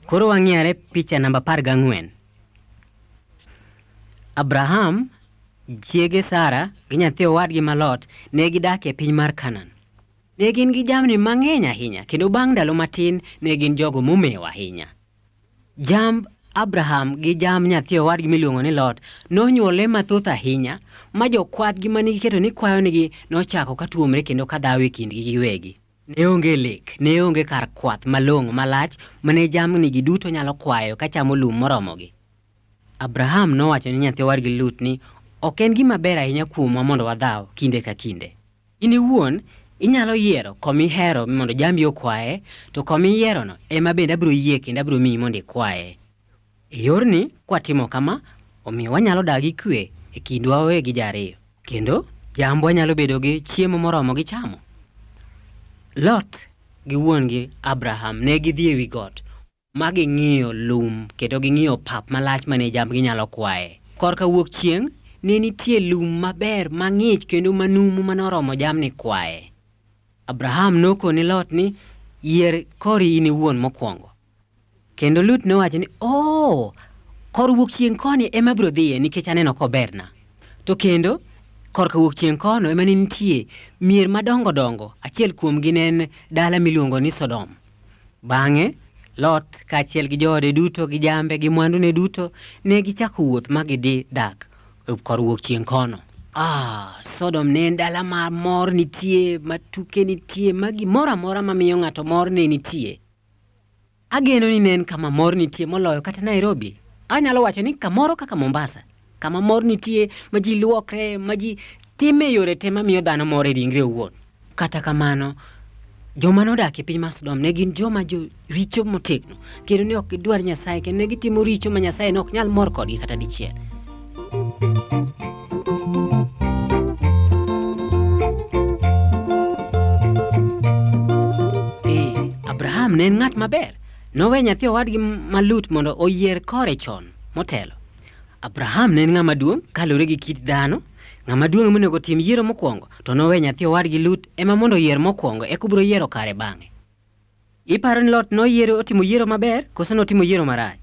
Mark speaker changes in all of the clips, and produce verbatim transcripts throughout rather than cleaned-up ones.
Speaker 1: Koro wang'iare picha namba apar gang'wen. Abraham, chiege Sara gi nyathi owadgi Malot ne gidak e piny mar Kanan. Ne gin gi jamni mang'eny ahinya, kendo bang' ndalo matin ne gin jogo momew ahinya. Jamb Abraham gi jam nyathi owadgi miluongo ni Lot nonyuole mathoth ahinya, ma jokwadgi mane giketo ni kwayo nigi nochako katuomre kendo kadhawo e kindgi giwegi. Ne onge lek, ne onge kar kwath malong'o malach mane jamni gi duto nyalo kwayo ka chamo lum moromogi. Abraham nowacho ni nyathi owadgi Lut ni ok en gima ber ahinya kuomwa mondo wadhaw kinde ka kinde. In iwuon inyalo yiero komihero mondo jambi okwaye, to komihierono ema bende abiro yie kendo abiro miyi mondo ikwaye. E yorni kwatimo kama, omiyo wanyalo dak gi kwe e kindwa wawegi ji ariyo, kendo jambwa nyalo bedo gi chiemo moromo gi chamo. Lot gi wuon-gi Abraham ne gidhi ewi got ma ging'iyo lum kendo ging'iyo pap malach mane jambgi nyalo kwaye. Korka wuok chieng' ne nitie lum maber mang'ich kendo manumu manoromo jamni kwaye. Abraham nokone Lot ni yier kori in iwuon mokwongo. Kendo Lut nowacho ni, "Oh, kor wuok chieng' koni ema biro dhiye nikech aneno koberna." To kendo korka wuok chieng' kono ema ne nitie mier madongo dongo, achiel kuomgi ne en dala miluongo ni Sodom. Bang'e Lot kaachiel gi joode duto gi jambe gi mwandune duto ne gichako wuoth ma gidhi dak kor wuok chieng' kono. Ah, Sodom ne en dala ma mor nitie, matuke nitie, ma gimoro amora mamiyo ng'ato mor ne nitie. Ageno ni ne en kama mor nitie moloyo kata Nairobi. Anyalo wacho ni kamoro kaka Mombasa, kama mor nitie ma ji luokre, ma ji time yore te mamiyo dhano mor e ringre owuon. Kata kamano, joma nodak e piny mar Sodom ne gin joma jo richo motegno, kendo ne ok gidwar Nyasaye, kendo ne gitimo richo ma Nyasaye ne ok nyal mor kodgi kata dichiel. Eh, Abraham ne en ng'at maber. Nowe nyathi owadgi Malut mondo oyier kore chon motelo. Abraham ne en ng'ama duong' kalure gi kit dhano, ng'ama duong' monego tim yiero mokwongo, to nowe nyathi owadgi Lut ema mondo yier mokwongo e kubro yiero kare bang'e. Iparo ni Lot noyiero otimo yiero maber koso notimo yiero marach?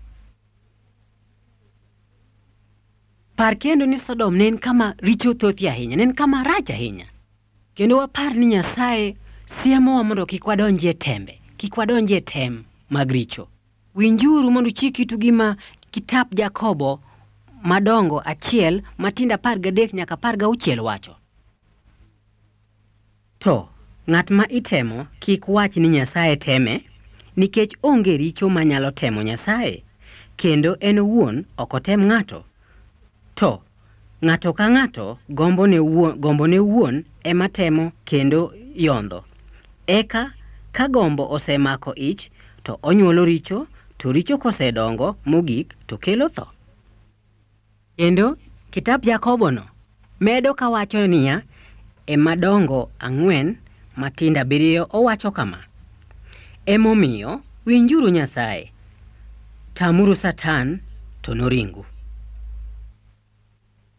Speaker 1: Par kendo ni Sodom ne en kama richo thothie ahinya, ne en kama rach ahinya. Kendo wapar ni Nyasaye siemowa mondo kik wadonjie tembe, kik wadonjie tem mag richo. Winjuru mondo chik itu gima kitap Jakobo madongo achiel matinda apar gadek nyaka apar gauchiel wacho. To, ng'at ma itemo kik wach ni Nyasaye teme, nikech onge richo manyalo temo Nyasaye, kendo en owuon ok otem ng'ato. To, ng'ato ka ng'ato gombo ne wuon, gombo ne wuon ema temo kendo yondho. Eka ka gombo osemako ich, to onyuolo richo, to richo kosedongo mogik to kelo tho. Kendo kitap Jakobo no medo kawacho niya, e madongo ang'wen matinda abiriyo owacho kama: emomiyo winjuru Nyasaye, tamuru Satan to noringu.